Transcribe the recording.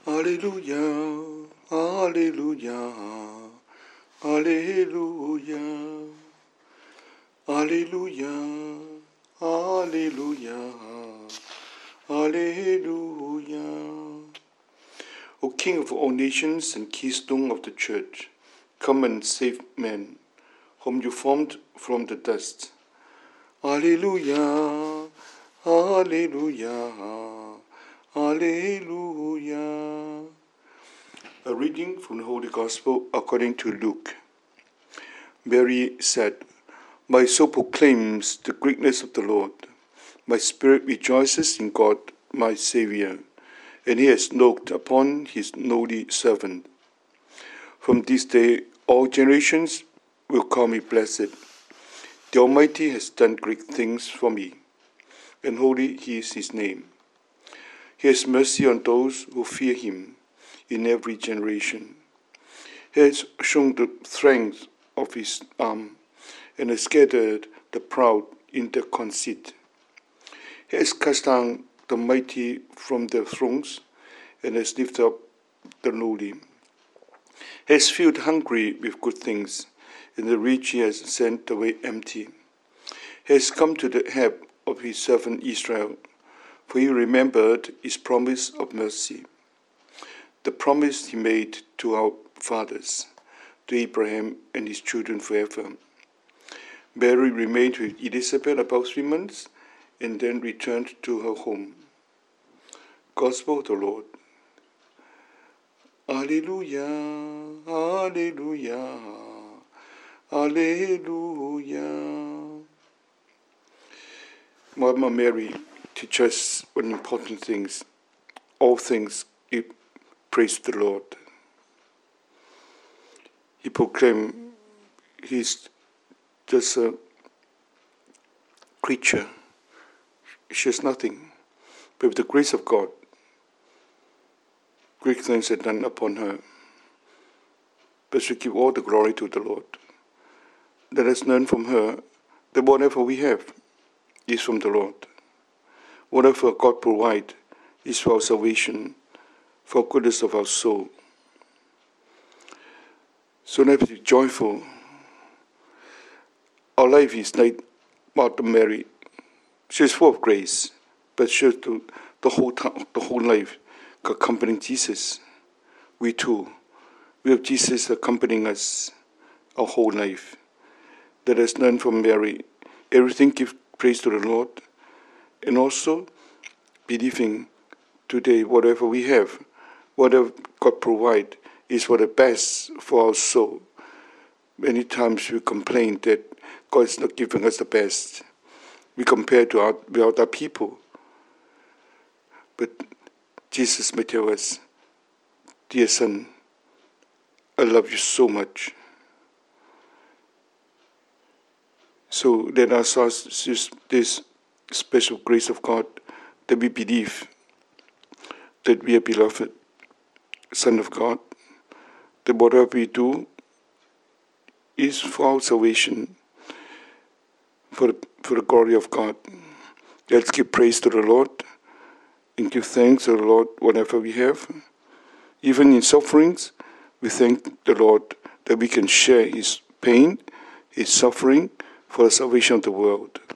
Alleluia, Alleluia, Alleluia, Alleluia, Alleluia, Alleluia. O King of all nations and keystone of the church, come and save men, whom you formed from the dust. Alleluia, Alleluia, Alleluia. A reading from the Holy Gospel according to Luke. Mary said, "My soul proclaims the greatness of the Lord. My spirit rejoices in God, my Saviour, and he has looked upon his lowly servant. From this day all generations will call me blessed. The Almighty has done great things for me, and holy is his name. He has mercy on those who fear him in every generation. He has shown the strength of his arm, and has scattered the proud in their conceit. He has cast down the mighty from their thrones, and has lifted up the lowly. He has filled the hungry with good things, and the rich he has sent away empty. He has come to the help of his servant Israel, for he remembered his promise of mercy, the promise he made to our fathers, to Abraham and his children forever." Mary remained with Elizabeth about 3 months, and then returned to her home. Gospel of the Lord. Alleluia, Alleluia, Alleluia. Mama Mary teaches us one important thing. All things give praise the Lord. He proclaimed he's just a creature. She has nothing, but with the grace of God, great things are done upon her. But we give all the glory to the Lord. Let us learn from her that whatever we have is from the Lord. Whatever God provides is for our salvation, for goodness of our soul. So let us be joyful. Our life is like Mother Mary. She is full of grace, but she has the whole life accompanying Jesus. We too, we have Jesus accompanying us our whole life. Let us learn from Mary. Everything give praise to the Lord, and also believing today whatever we have, whatever God provide, is for the best for our soul. Many times we complain that God is not giving us the best. We compare with other people. But Jesus may tell us, "Dear son, I love you so much." So let us ask this special grace of God, that we believe that we are beloved Son of God, that whatever we do is for our salvation, for the glory of God. Let's give praise to the Lord and give thanks to the Lord whatever we have. Even in sufferings, we thank the Lord that we can share his pain, his suffering, for the salvation of the world.